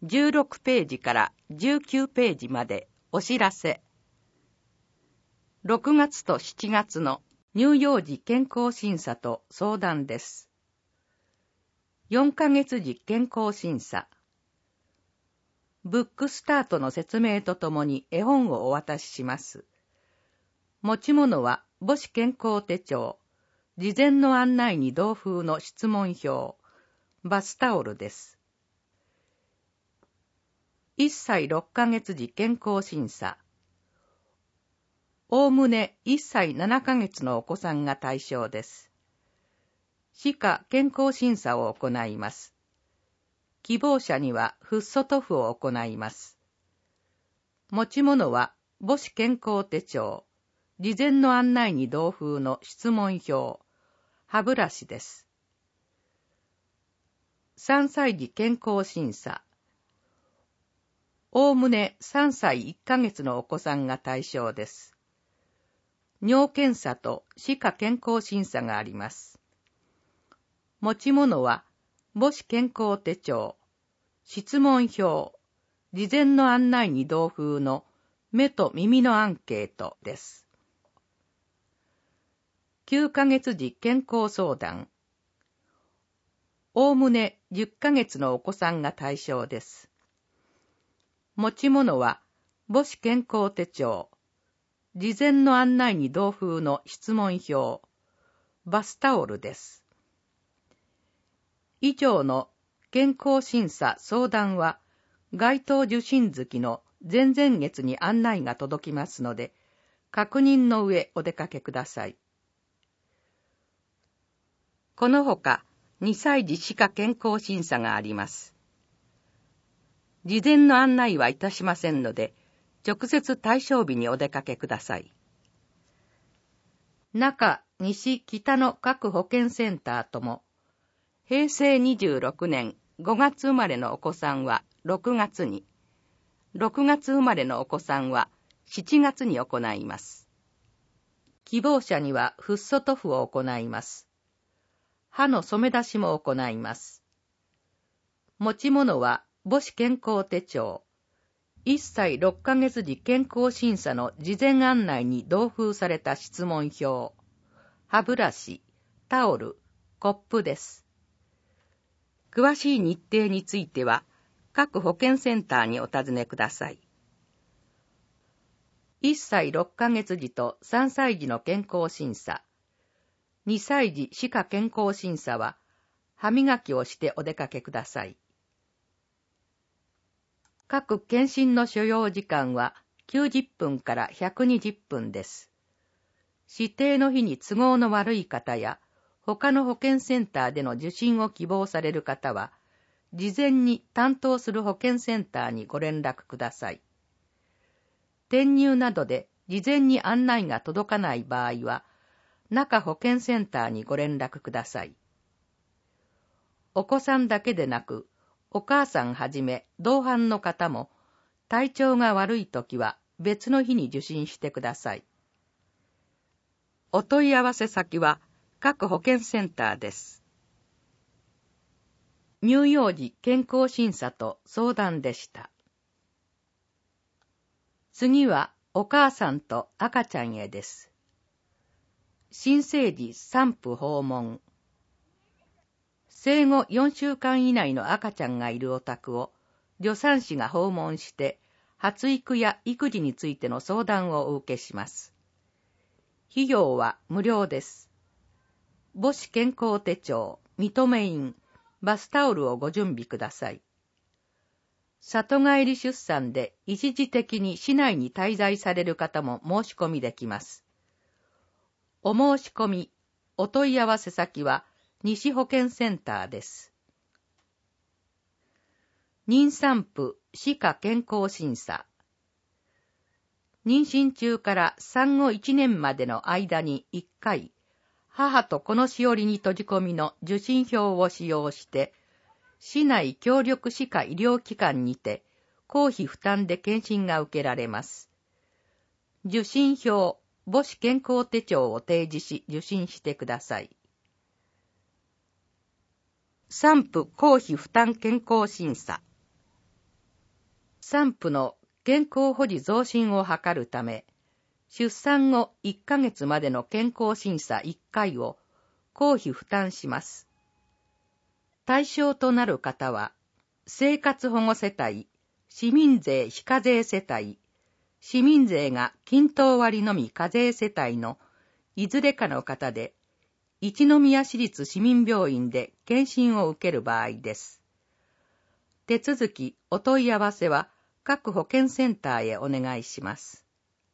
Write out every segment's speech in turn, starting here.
16ページから19ページまでお知らせ。6月と7月の乳幼児健康審査と相談です。4ヶ月時健康審査。ブックスタートの説明とともに絵本をお渡しします。持ち物は母子健康手帳、事前の案内に同封の質問票、バスタオルです。1歳6ヶ月時健康審査。おおむね1歳7ヶ月のお子さんが対象です。歯科健康審査を行います。希望者にはフッ素塗布を行います。持ち物は母子健康手帳、事前の案内に同封の質問票、歯ブラシです。3歳児健康審査。おおむね3歳1ヶ月のお子さんが対象です。尿検査と歯科健康審査があります。持ち物は母子健康手帳、質問票、事前の案内に同封の目と耳のアンケートです。9ヶ月時健康相談。おおむね10ヶ月のお子さんが対象です。持ち物は母子健康手帳、事前の案内に同封の質問票、バスタオルです。以上の健康審査相談は該当受診月の前々月に案内が届きますので、確認の上お出かけください。このほか2歳児歯科健康審査があります。事前の案内はいたしませんので、直接対象日にお出かけください。中、西、北の各保健センターとも、平成26年5月生まれのお子さんは6月に、6月生まれのお子さんは7月に行います。希望者にはフッ素塗布を行います。歯の染め出しも行います。持ち物は母子健康手帳、1歳6ヶ月時健康審査の事前案内に同封された質問票、歯ブラシ、タオル、コップです。詳しい日程については、各保健センターにお尋ねください。1歳6ヶ月時と3歳児の健康審査、2歳児歯科健康審査は、歯磨きをしてお出かけください。各検診の所要時間は90分から120分です。指定の日に都合の悪い方や、他の保健センターでの受診を希望される方は、事前に担当する保健センターにご連絡ください。転入などで事前に案内が届かない場合は、中保健センターにご連絡ください。お子さんだけでなく、お母さんはじめ同伴の方も、体調が悪いときは別の日に受診してください。お問い合わせ先は各保健センターです。乳幼児健康審査と相談でした。次はお母さんと赤ちゃんへです。新生児産婦訪問。生後4週間以内の赤ちゃんがいるお宅を助産師が訪問して発育や育児についての相談をお受けします。費用は無料です。母子健康手帳、認め印、バスタオルをご準備ください。里帰り出産で一時的に市内に滞在される方も申し込みできます。お申し込み、お問い合わせ先は西保健センターです。妊産婦歯科健康審査。妊娠中から産後1年までの間に1回、母と子のしおりに閉じ込みの受診票を使用して、市内協力歯科医療機関にて、公費負担で検診が受けられます。受診票、母子健康手帳を提示し受診してください。産婦公費負担健康審査。 産婦の健康保持増進を図るため、出産後1ヶ月までの健康審査1回を公費負担します。対象となる方は、生活保護世帯、市民税非課税世帯、市民税が均等割のみ課税世帯のいずれかの方で、一宮市立市民病院で検診を受ける場合です。手続き、お問い合わせは各保健センターへお願いします。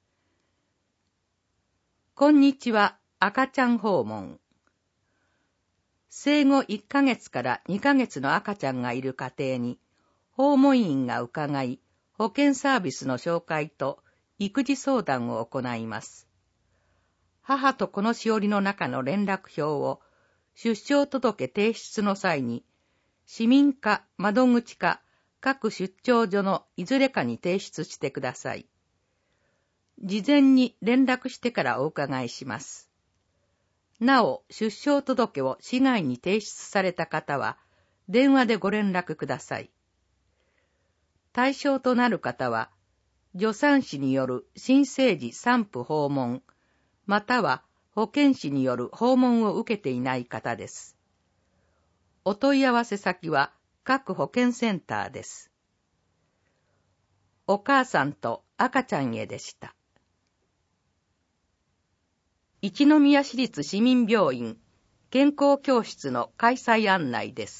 こんにちは、赤ちゃん訪問。生後1ヶ月から2ヶ月の赤ちゃんがいる家庭に、訪問員が伺い、保健サービスの紹介と育児相談を行います。母と子のしおりの中の連絡表を出生届提出の際に、市民課、窓口課、各出張所のいずれかに提出してください。事前に連絡してからお伺いします。なお、出生届を市外に提出された方は、電話でご連絡ください。対象となる方は、助産師による新生児産婦訪問、または保健師による訪問を受けていない方です。お問い合わせ先は各保健センターです。お母さんと赤ちゃんへでした。一宮市立市民病院健康教室の開催案内です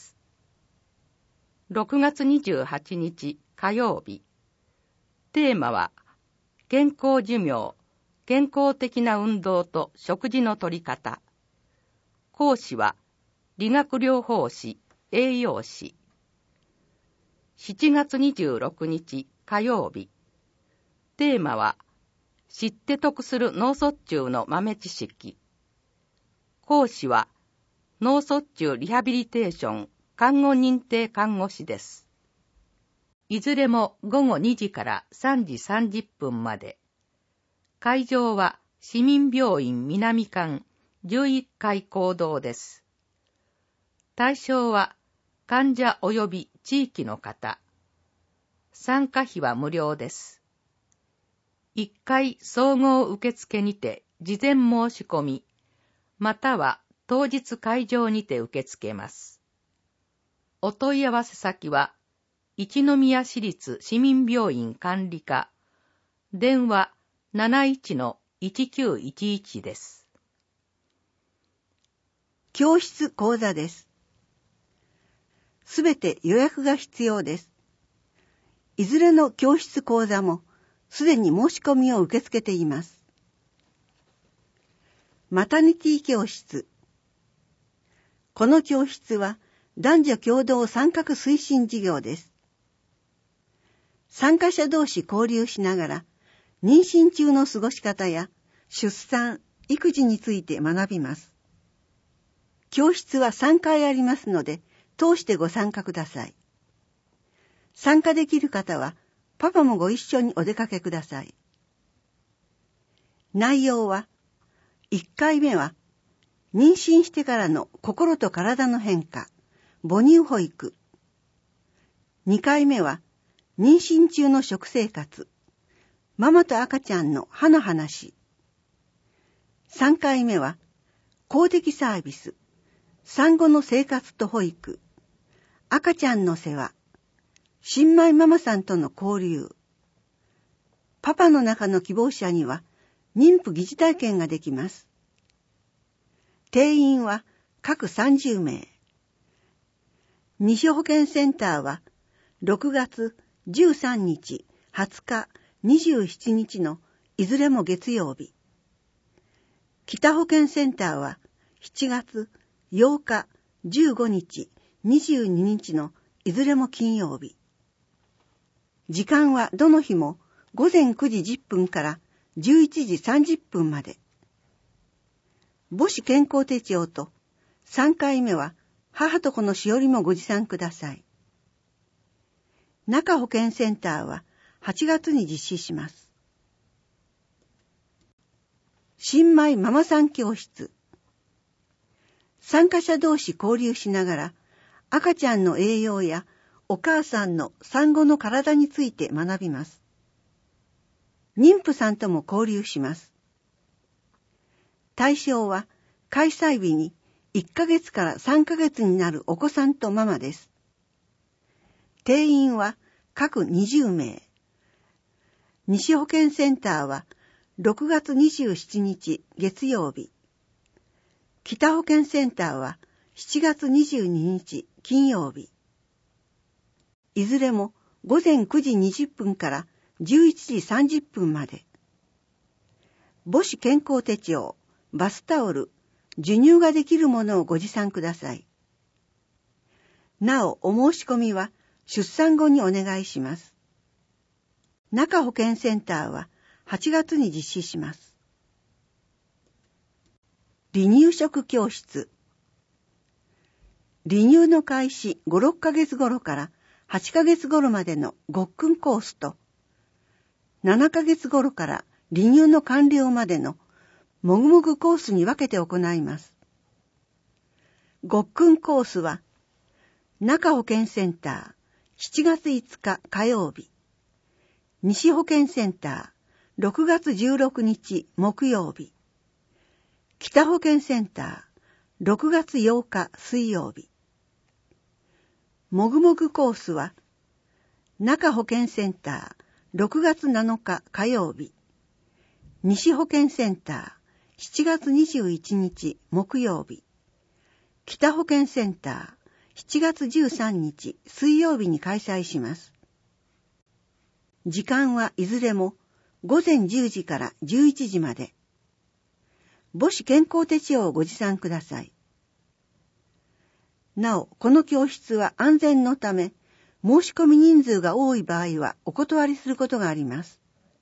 。6月28日火曜日。テーマは、健康寿命、健康的な運動と食事の取り方。講師は、理学療法士、栄養士。7月26日火曜日。テーマは、知って得する脳卒中の豆知識。講師は、脳卒中リハビリテーション看護認定看護師です。いずれも午後2時から3時30分まで。会場は市民病院南館11階講堂です。対象は患者及び地域の方。参加費は無料です。1回総合受付にて事前申し込み、または当日会場にて受け付けます。お問い合わせ先は、一宮市立市民病院管理課、電話 71-1911 です。 教室講座です。すべて予約が必要です。いずれの教室講座もすでに申し込みを受け付けています。マタニティ教室。この教室は男女共同参画推進事業です。参加者同士交流しながら、妊娠中の過ごし方や出産、育児について学びます。教室は3回ありますので、通してご参加ください。参加できる方は、パパもご一緒にお出かけください。内容は、1回目は、妊娠してからの心と体の変化、母乳保育。2回目は、妊娠中の食生活、ママと赤ちゃんの歯の話。3回目は、公的サービス、産後の生活と保育、赤ちゃんの世話、新米ママさんとの交流。パパの中の希望者には、妊婦疑似体験ができます。定員は各30名。西保健センターは、6月13日、20日、27日のいずれも月曜日。北保健センターは7月8日、15日、22日のいずれも金曜日。時間はどの日も午前9時10分から11時30分まで。母子健康手帳と3回目は母と子のしおりもご持参ください。中保健センターは8月に実施します。新米ママさん教室。参加者同士交流しながら赤ちゃんの栄養やお母さんの産後の体について学びます。妊婦さんとも交流します。対象は開催日に1ヶ月から3ヶ月になるお子さんとママです。定員は各20名。西保健センターは6月27日月曜日。北保健センターは7月22日金曜日。いずれも午前9時20分から11時30分まで。母子健康手帳、バスタオル、授乳ができるものをご持参ください。なお、お申し込みは出産後にお願いします。中保健センターは8月に実施します。離乳食教室。離乳の開始5、6ヶ月頃から8ヶ月頃までのごっくんコースと、7ヶ月頃から離乳の完了までのもぐもぐコースに分けて行います。ごっくんコースは、中保健センター7月5日火曜日、西保健センター6月16日木曜日、北保健センター6月8日水曜日。もぐもぐコースは、中保健センター6月7日火曜日、西保健センター7月21日木曜日、北保健センター7月13日水曜日に開催します。時間はいずれも午前10時から11時まで。母子健康手帳をご持参ください。なお、この教室は安全のため、申し込み人数が多い場合はお断りすることがあります。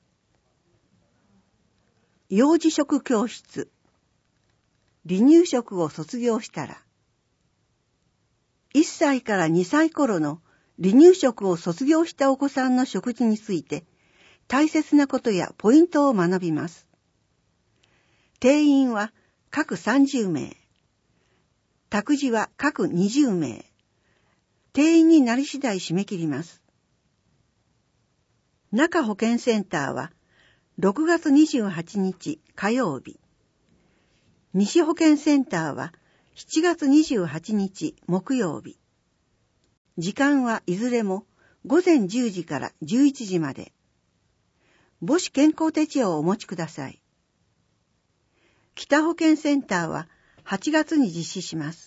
幼児食教室。離乳食を卒業したら、1歳から2歳頃の離乳食を卒業したお子さんの食事について、大切なことやポイントを学びます。定員は各30名。託児は各20名。定員になり次第締め切ります。中保健センターは6月28日火曜日。西保健センターは7月28日木曜日。時間はいずれも午前10時から11時まで。母子健康手帳をお持ちください。北保健センターは8月に実施します。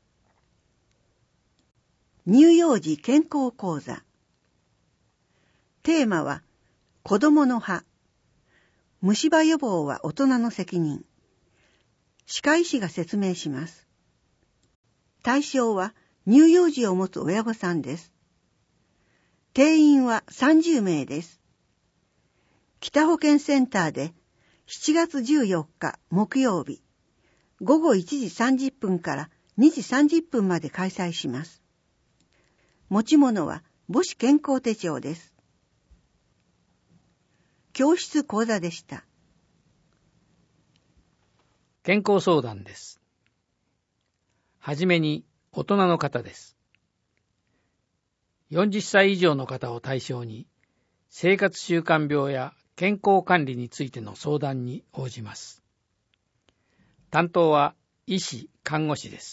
乳幼児健康講座。テーマは、子供の歯。虫歯予防は大人の責任。歯科医師が説明します。対象は乳幼児を持つ親御さんです。定員は30名です。北保健センターで7月14日木曜日、午後1時30分から2時30分まで開催します。持ち物は母子健康手帳です。教室講座でした。 健康相談です。はじめに大人の方です。40歳以上の方を対象に、生活習慣病や健康管理についての相談に応じます。担当は医師・看護師です。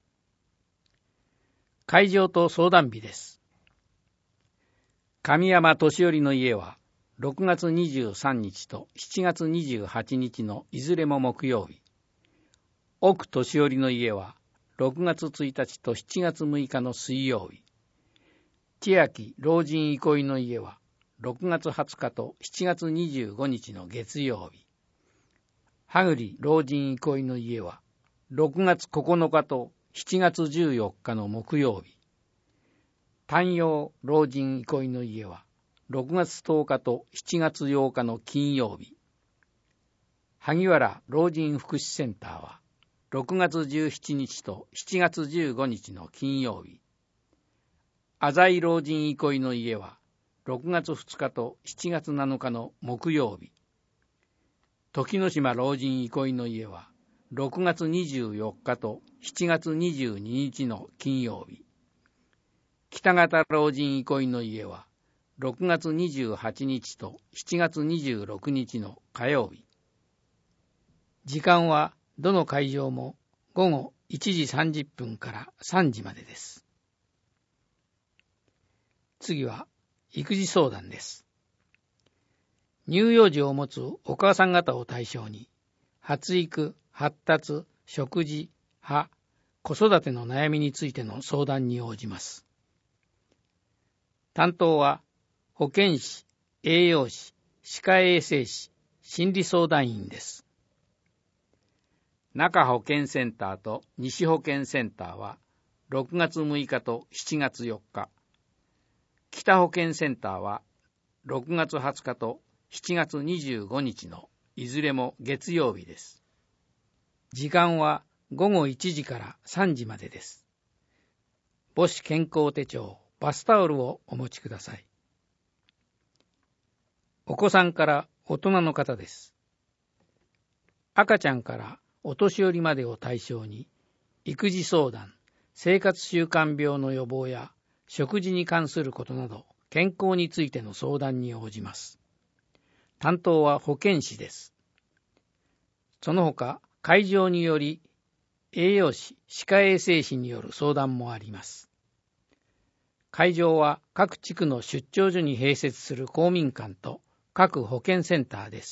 会場と相談日です。神山年寄の家は6月23日と7月28日のいずれも木曜日。奥年寄の家は6月1日と7月6日の水曜日。千秋老人憩いの家は6月20日と7月25日の月曜日。羽栗老人憩いの家は6月9日と7月14日の木曜日。丹陽老人憩いの家は6月10日と7月8日の金曜日。萩原老人福祉センターは6月17日と7月15日の金曜日。浅井老人憩いの家は6月2日と7月7日の木曜日。時之島老人憩いの家は6月24日と7月22日の金曜日。 北方老人憩いの家は6月28日と7月26日の火曜日。時間はどの会場も午後1時30分から3時までです。次は育児相談です。乳幼児を持つお母さん方を対象に、発育、発達、食事、歯、子育ての悩みについての相談に応じます。担当は保健師、栄養士、歯科衛生士、心理相談員です。中保健センターと西保健センターは6月6日と7月4日、北保健センターは6月20日と7月25日のいずれも月曜日です。時間は午後1時から3時までです。母子健康手帳、バスタオルをお持ちください。お子さんから大人の方です。赤ちゃんからお年寄りまでを対象に、育児相談、生活習慣病の予防や食事に関することなど、健康についての相談に応じます。担当は保健師です。その他、会場により栄養士、歯科衛生士による相談もあります。会場は各地区の出張所に併設する公民館と各保健センターです。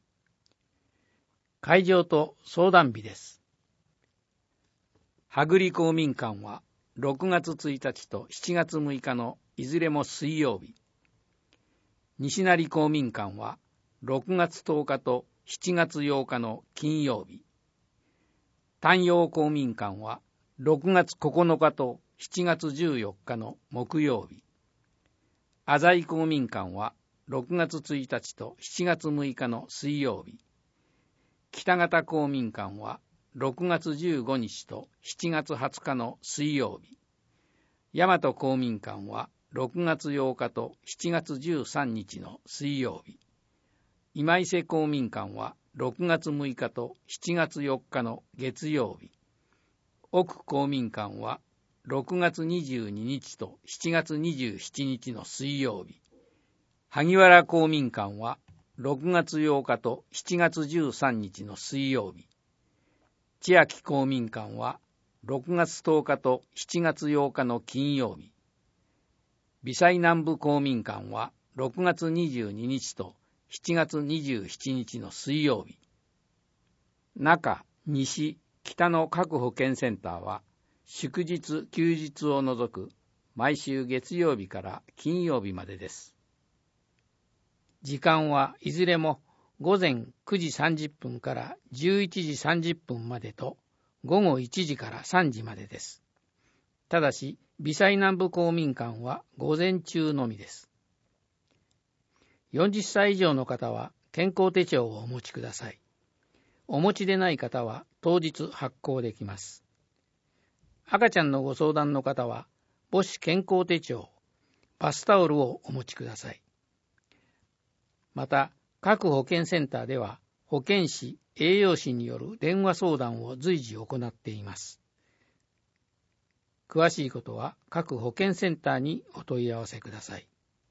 会場と相談日です。羽栗公民館は6月1日と7月6日のいずれも水曜日。西成公民館は6月10日と7月8日の金曜日。丹陽公民館は6月9日と7月14日の木曜日。浅井公民館は6月1日と7月6日の水曜日。北方公民館は6月15日と7月20日の水曜日。大和公民館は6月8日と7月13日の水曜日。今伊勢公民館は6月6日と7月4日の月曜日。奥公民館は6月22日と7月27日の水曜日。萩原公民館は6月8日と7月13日の水曜日。千秋公民館は6月10日と7月8日の金曜日。美西南部公民館は6月22日と7月27日の水曜日。中、西、北の各保健センターは祝日・休日を除く毎週月曜日から金曜日までです。時間はいずれも午前9時30分から11時30分までと午後1時から3時までです。ただし、美西南部公民館は午前中のみです。40歳以上の方は健康手帳をお持ちください。お持ちでない方は当日発行できます。赤ちゃんのご相談の方は母子健康手帳、バスタオルをお持ちください。また、各保健センターでは保健師、栄養士による電話相談を随時行っています。詳しいことは各保健センターにお問い合わせください。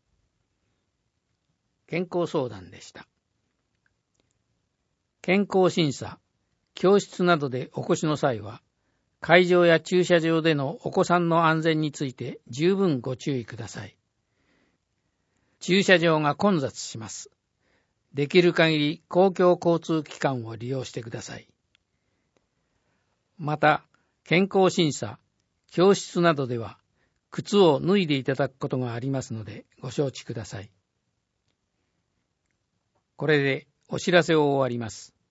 健康相談でした。健康審査、教室などでお越しの際は、会場や駐車場でのお子さんの安全について十分ご注意ください。駐車場が混雑します。できる限り公共交通機関を利用してください。また、健康審査、教室などでは靴を脱いでいただくことがありますのでご承知ください。これでお知らせを終わります。